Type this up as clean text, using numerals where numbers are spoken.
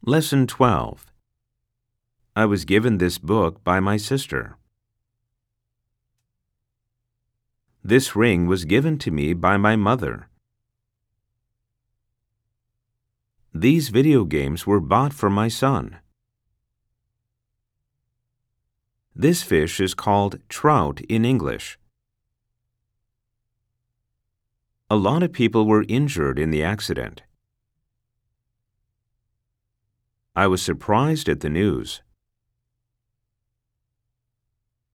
Lesson 12. I was given this book by my sister. This ring was given to me by my mother. These video games were bought for my son. This fish is called trout in English. A lot of people were injured in the accident. I was surprised at the news.